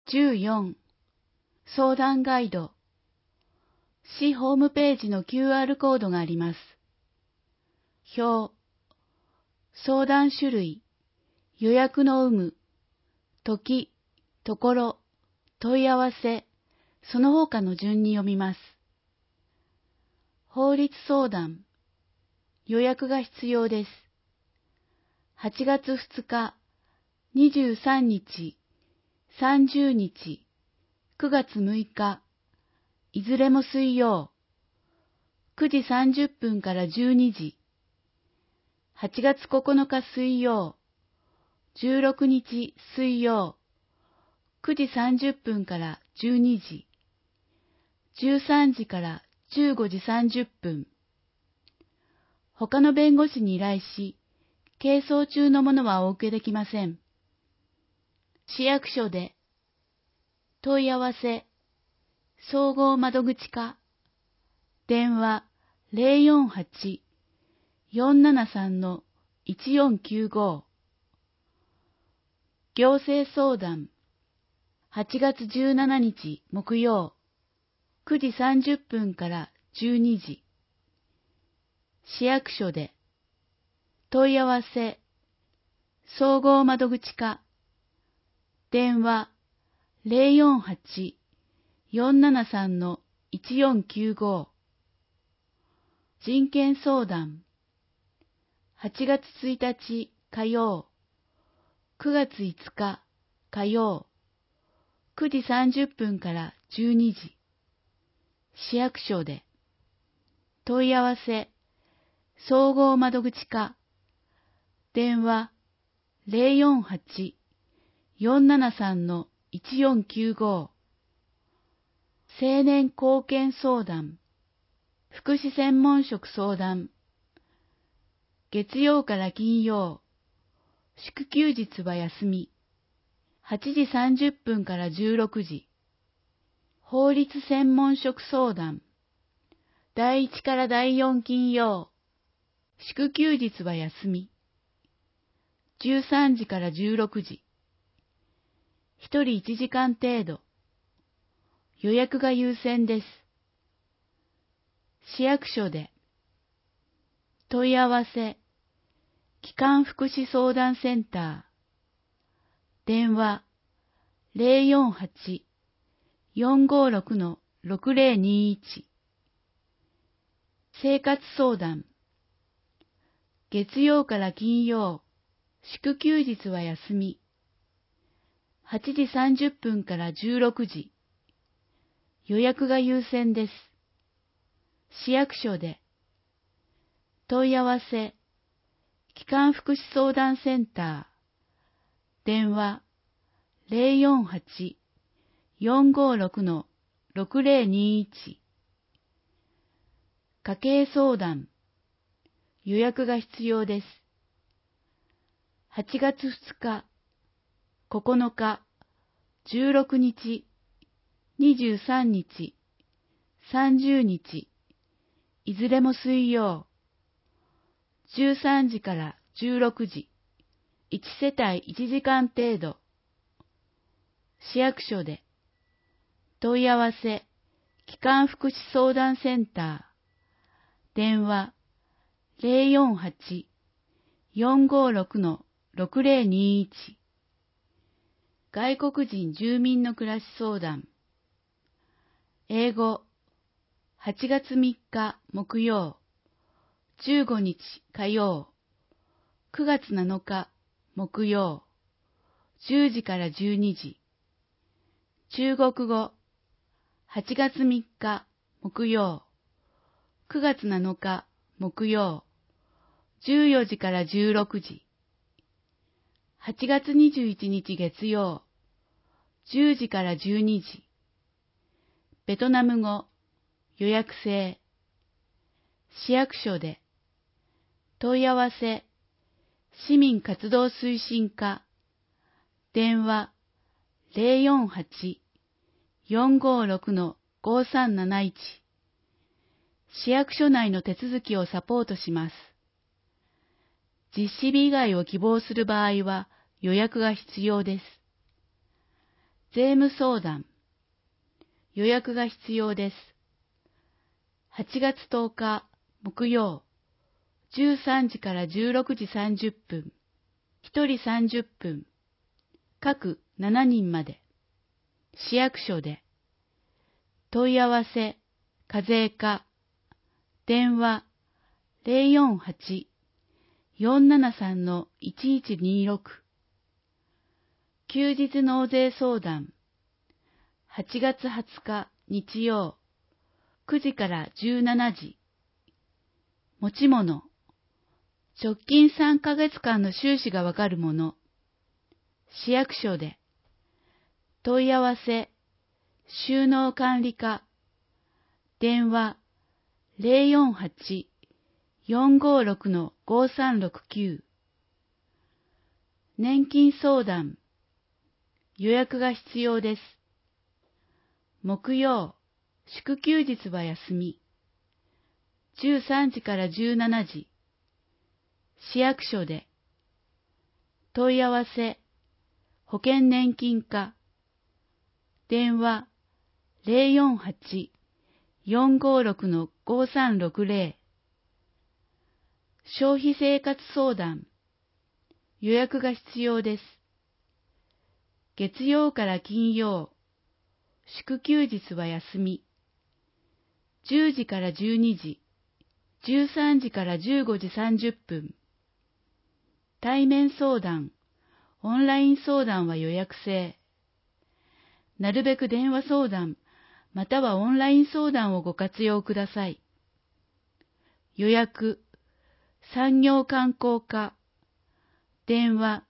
14. 相談ガイド。市ホームページの QR コードがあります。表。相談種類。予約の有無。時、ところ、問い合わせ、その他の順に読みます。法律相談。予約が必要です。8月2日、23日、30日、9月6日、いずれも水曜、9時30分から12時、8月9日水曜、16日水曜、9時30分から12時、13時から15時30分。他の弁護士に依頼し、係争中のものはお受けできません。市役所で、問い合わせ、総合窓口課、電話048-473-1495。行政相談、8月17日木曜、9時30分から12時。市役所で、問い合わせ、総合窓口課、電話048-473-1495。人権相談、8月1日火曜、9月5日火曜、9時30分から12時。市役所で、問い合わせ、総合窓口課、電話048-473-1495。青年貢献相談、福祉専門職相談、月曜から金曜、祝休日は休み、8時30分から16時。法律専門職相談、第1から第4金曜、祝休日は休み、13時から16時。1人1時間程度。予約が優先です。市役所で、問い合わせ、基幹福祉相談センター、電話048-456-6021。生活相談、月曜から金曜、祝休日は休み、8時30分から16時。予約が優先です。市役所で、問い合わせ、基幹福祉相談センター、電話048-456-6021。家計相談、予約が必要です。8月2日、9日、16日、23日、30日、いずれも水曜、13時から16時、1世帯1時間程度。市役所で、問い合わせ、基幹福祉相談センター、電話048-456-6021。外国人住民の暮らし相談、英語、8月3日木曜、15日火曜、9月7日木曜、10時から12時。中国語、8月3日木曜、9月7日木曜、14時から16時。8月21日月曜、10時から12時。ベトナム語、予約制。市役所で、問い合わせ、市民活動推進課、電話048-456-5371。市役所内の手続きをサポートします。実施日以外を希望する場合は予約が必要です。 税務相談。予約が必要です。8月10日木曜、13時から16時30分、1人30分、各7人まで。市役所で。問い合わせ、課税課、電話048-473-1126。休日納税相談。8月20日日曜、9時から17時。持ち物。直近3ヶ月間の収支がわかるもの。市役所で。問い合わせ、収納管理課。電話048-456-5369。年金相談。予約が必要です。木曜、祝休日は休み。13時から17時。市役所で。問い合わせ、保険年金課。電話048-456-5360。消費生活相談。予約が必要です。月曜から金曜、祝休日は休み。10時から12時、13時から15時30分。対面相談、オンライン相談は予約制。なるべく電話相談、またはオンライン相談をご活用ください。予約、産業観光課、電話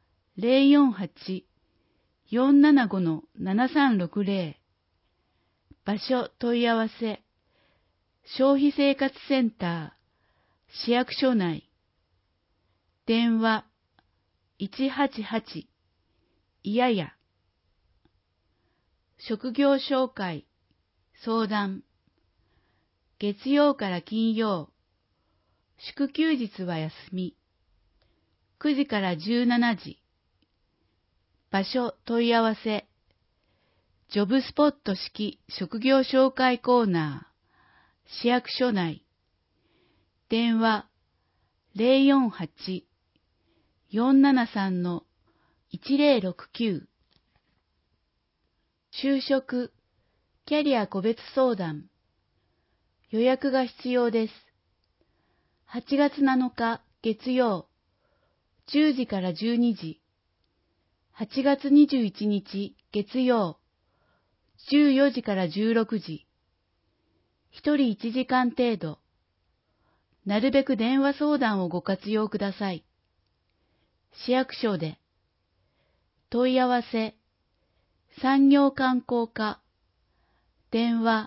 048-475-7360。場所問い合わせ、消費生活センター、市役所内。電話188、いやや。職業紹介、相談。月曜から金曜、祝休日は休み。9時から17時。場所問い合わせ。ジョブスポット式職業紹介コーナー。市役所内。電話048-473-1069。就職、キャリア個別相談。予約が必要です。8月7日月曜、10時から12時。8月21日月曜、14時から16時。1人1時間程度。なるべく電話相談をご活用ください。市役所で。問い合わせ、産業観光課。電話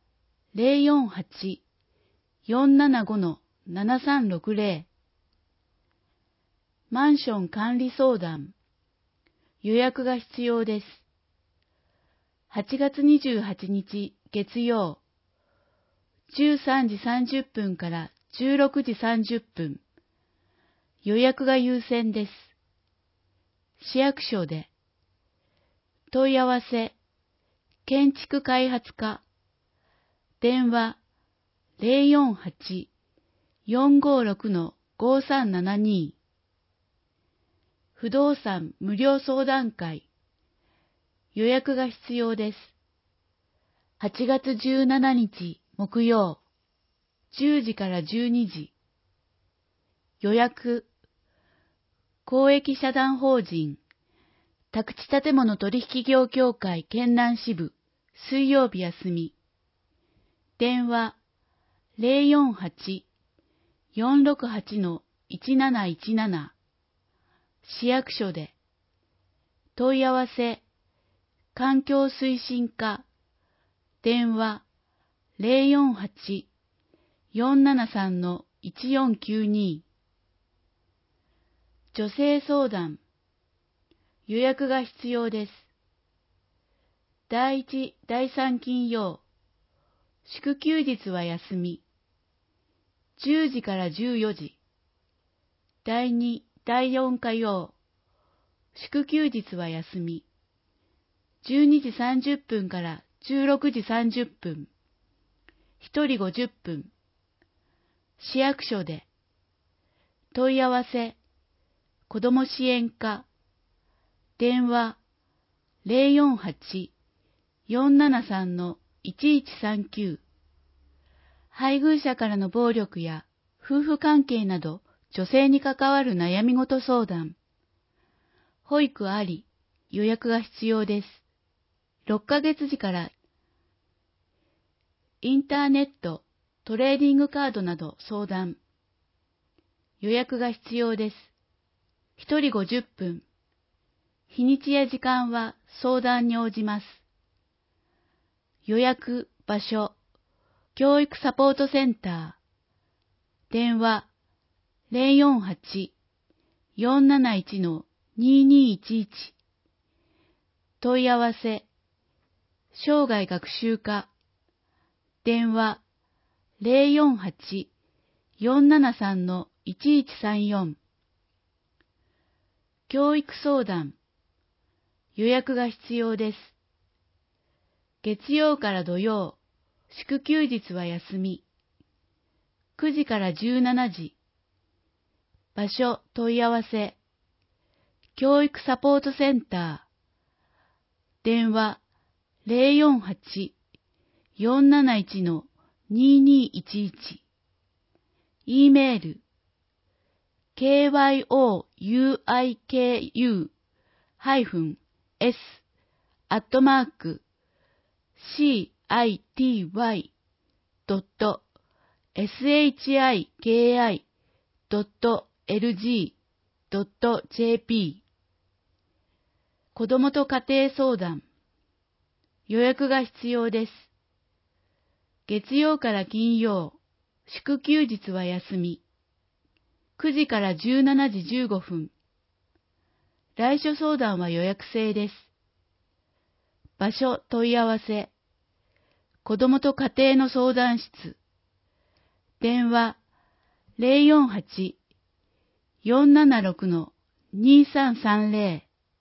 048-475-7360。マンション管理相談。予約が必要です。8月28日月曜、13時30分から16時30分。予約が優先です。市役所で。問い合わせ、建築開発課。電話048-456-5372。不動産無料相談会。予約が必要です。8月17日木曜、10時から12時。予約。公益社団法人、宅地建物取引業協会県南支部、水曜日休み。電話048-468-1717。市役所で。問い合わせ、環境推進課。電話048-473-1492。女性相談。予約が必要です。第1、第3金曜。祝休日は休み。10時から14時。第2、第4火曜。祝休日は休み。 12時30分から16時30分。1人50分。市役所で。問い合わせ。子ども支援課。電話。048-473-1139。配偶者からの暴力や夫婦関係など女性に関わる悩み事相談。保育あり、予約が必要です。6ヶ月時からインターネット、トレーディングカードなど相談。予約が必要です。1人50分。日にちや時間は相談に応じます。予約、場所、教育サポートセンター。電話、048-471-2211。問い合わせ、生涯学習課。電話、048-473-1134。教育相談。予約が必要です。月曜から土曜、祝休日は休み。9時から17時。場所問い合わせ。教育サポートセンター。電話048-471-2211。E メール kyou-city.lg.jp 子どもと家庭相談。予約が必要です。月曜から金曜、祝休日は休み。9時から17時15分。来所相談は予約制です。場所問い合わせ。子どもと家庭の相談室。電話048-476-2330。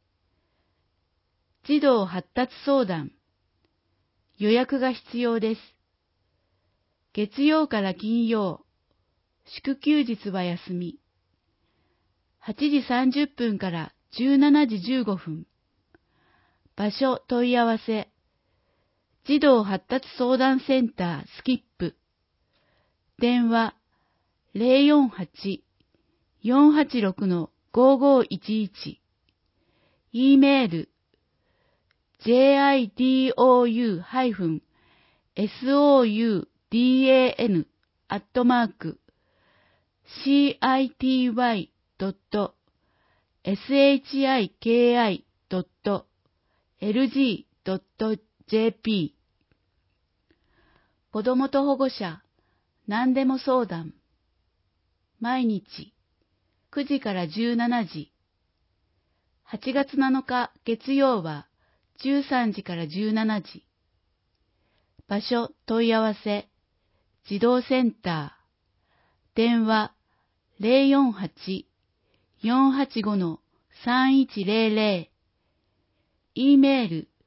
児童発達相談。予約が必要です。月曜から金曜、祝休日は休み。8時30分から17時15分。場所問い合わせ。児童発達相談センタースキップ。電話048-486-5511。E メール jidou-city.city.lg.jp 子どもと保護者何でも相談。毎日9時から17時。8月7日月曜は13時から17時。場所問い合わせ。児童センター。電話048-485-3100。E メール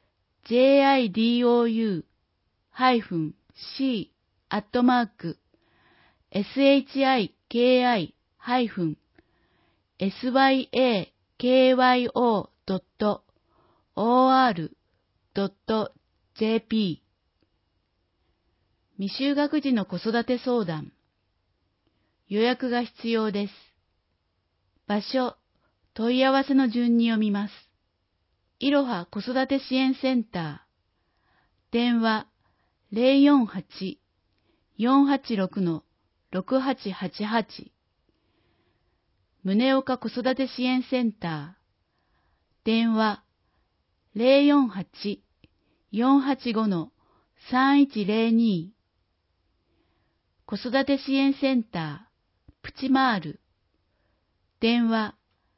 jidou-shiki@syakyo.or.jp 未就学児の子育て相談。予約が必要です。場所、問い合わせの順に読みます。いろは子育て支援センター。電話048-486-6888。宗岡子育て支援センター。電話048-485-3102。子育て支援センター、プチマール。電話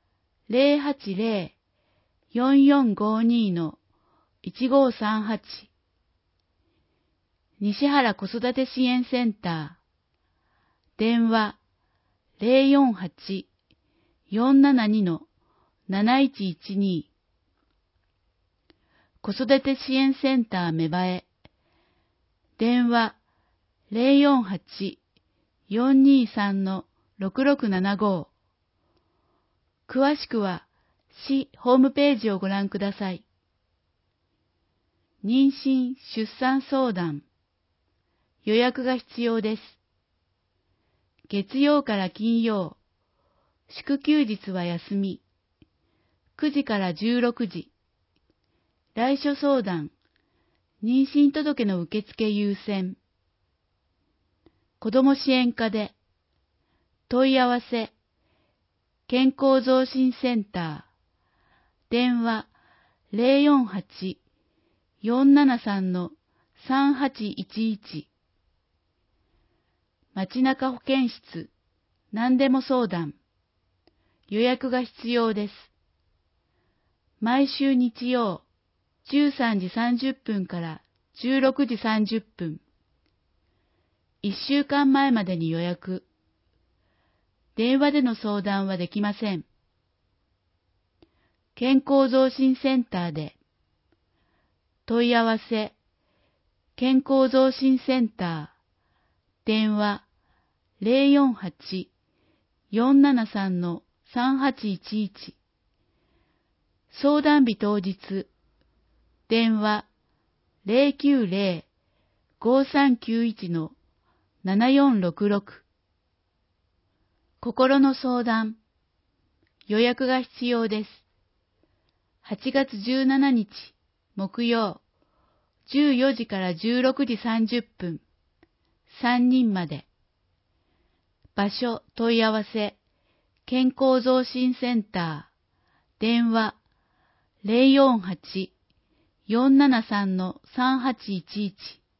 080-4452-1538。西原子育て支援センター。電話048-472-7112。 子育て支援センター芽生え、電話048-423-6675。詳しくは市ホームページをご覧ください。妊娠・出産相談。予約が必要です。月曜から金曜、祝休日は休み。9時から16時。来所相談、妊娠届の受付優先。子ども支援課で、問い合わせ、健康増進センター、電話048-473-3811。街中保健室、何でも相談。予約が必要です。毎週日曜、13時30分から16時30分。1週間前までに予約。電話での相談はできません。健康増進センターで、問い合わせ、健康増進センター、電話048-473-3811。相談日当日、電話090-5391-7466。心の相談。予約が必要です。8月17日、木曜、14時から16時30分、3人まで。場所問い合わせ、健康増進センター、電話048-473-3811。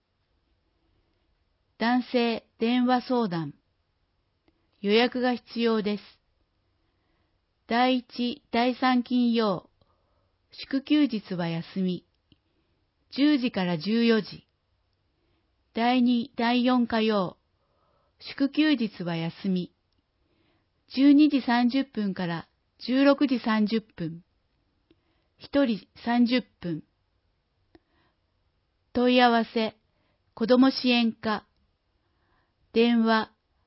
男性電話相談。予約が必要です。第1、第3金曜、祝休日は休み。10時から14時。第2、第4火曜、祝休日は休み。12時30分から16時30分。1人30分。問い合わせ、子ども支援課。電話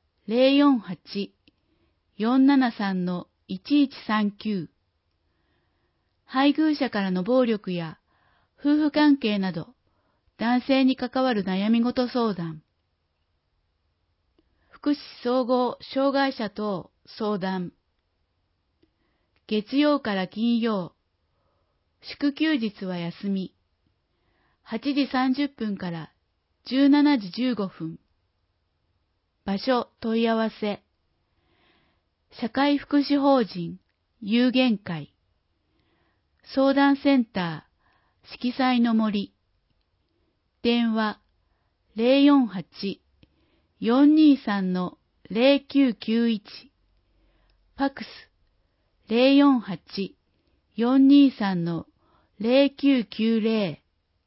048-473-1139。配偶者からの暴力や夫婦関係など男性に関わる悩み事相談。福祉総合障害者等相談。月曜から金曜、祝休日は休み。8時30分から17時15分。場所問い合わせ。社会福祉法人有限会。相談センター色彩の森。電話048-423-0991。ファクス048-423-0990。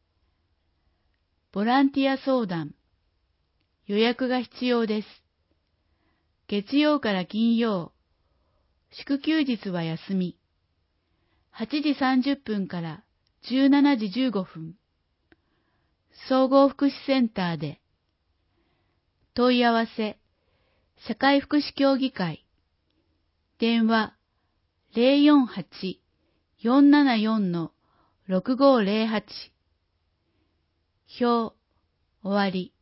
ボランティア相談。予約が必要です。月曜から金曜、祝休日は休み。8時30分から17時15分。総合福祉センターで。問い合わせ、社会福祉協議会。電話048-474-6508。表、終わり。